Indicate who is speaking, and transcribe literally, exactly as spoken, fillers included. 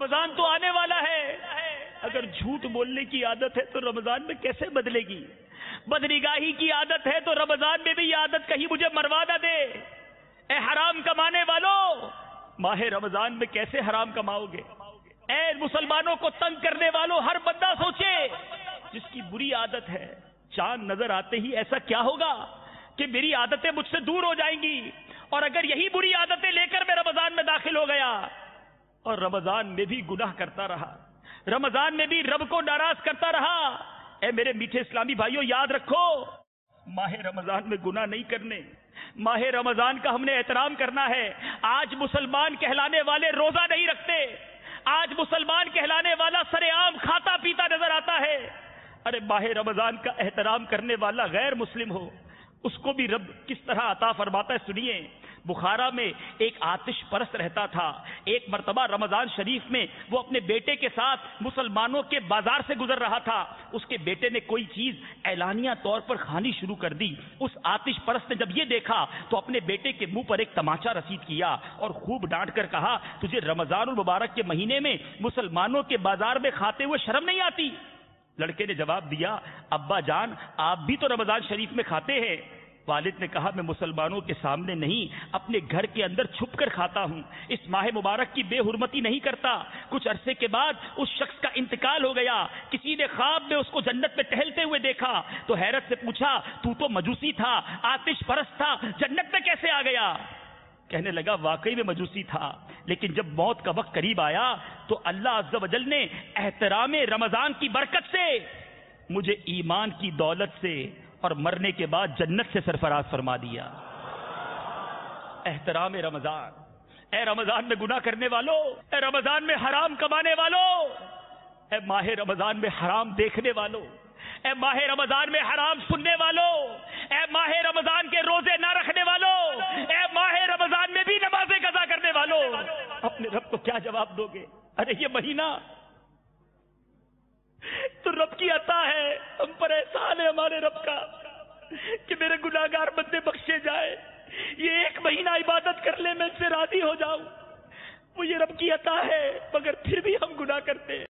Speaker 1: رمضان تو آنے والا ہے، اگر جھوٹ بولنے کی عادت ہے تو رمضان میں کیسے بدلے گی؟ بدنگاہی کی عادت ہے تو رمضان میں بھی یہ عادت کہیں مجھے مروا نہ دے۔ اے حرام کمانے والوں، ماہ رمضان میں کیسے حرام کماؤ گے؟ اے مسلمانوں کو تنگ کرنے والوں، ہر بندہ سوچے جس کی بری عادت ہے چاند نظر آتے ہی ایسا کیا ہوگا کہ میری عادتیں مجھ سے دور ہو جائیں گی، اور اگر یہی بری عادتیں لے کر میں رمضان میں داخل ہو گیا اور رمضان میں بھی گناہ کرتا رہا، رمضان میں بھی رب کو ناراض کرتا رہا، اے میرے میٹھے اسلامی بھائیوں یاد رکھو، ماہ رمضان میں گناہ نہیں کرنے، ماہ رمضان کا ہم نے احترام کرنا ہے۔ آج مسلمان کہلانے والے روزہ نہیں رکھتے، آج مسلمان کہلانے والا سر عام کھاتا پیتا نظر آتا ہے۔ ارے ماہ رمضان کا احترام کرنے والا غیر مسلم ہو، اس کو بھی رب کس طرح عطا فرماتا ہے سنیے۔ بخارا میں ایک آتش پرست رہتا تھا، ایک مرتبہ رمضان شریف میں وہ اپنے بیٹے کے ساتھ مسلمانوں کے بازار سے گزر رہا تھا، اس کے بیٹے نے کوئی چیز اعلانیہ طور پر کھانی شروع کر دی۔ اس آتش پرست نے جب یہ دیکھا تو اپنے بیٹے کے منہ پر ایک تماچا رسید کیا اور خوب ڈانٹ کر کہا، تجھے رمضان المبارک کے مہینے میں مسلمانوں کے بازار میں کھاتے ہوئے شرم نہیں آتی؟ لڑکے نے جواب دیا، ابا جان آپ بھی تو رمضان شریف میں کھاتے ہیں۔ والد نے کہا، میں مسلمانوں کے سامنے نہیں اپنے گھر کے اندر چھپ کر کھاتا ہوں، اس ماہ مبارک کی بے حرمتی نہیں کرتا۔ کچھ عرصے کے بعد اس شخص کا انتقال ہو گیا، کسی نے خواب میں اس کو جنت میں ٹہلتے ہوئے دیکھا تو حیرت سے پوچھا، تو تو مجوسی تھا، آتش پرست تھا، جنت میں کیسے آ گیا؟ کہنے لگا، واقعی میں مجوسی تھا، لیکن جب موت کا وقت قریب آیا تو اللہ عز و جل نے احترام رمضان کی برکت سے مجھے ایمان کی دولت سے اور مرنے کے بعد جنت سے سرفراز فرما دیا۔ احترام رمضان۔ اے رمضان میں گناہ کرنے والوں، اے رمضان میں حرام کمانے والوں، اے ماہ رمضان میں حرام دیکھنے والوں، اے ماہ رمضان میں حرام سننے والوں، اے ماہ رمضان کے روزے نہ رکھنے والوں، اے ماہ رمضان میں بھی نمازیں قضا کرنے والوں، اپنے رب کو کیا جواب دو گے؟ ارے یہ مہینہ تو رب کی عطا ہے، ہم پر احسان ہے ہمارے رب کا کہ میرے گناہگار بندے بخشے جائے، یہ ایک مہینہ عبادت کر لے میں اس سے راضی ہو جاؤں، وہ یہ رب کی عطا ہے، مگر پھر بھی ہم گناہ کرتے ہیں۔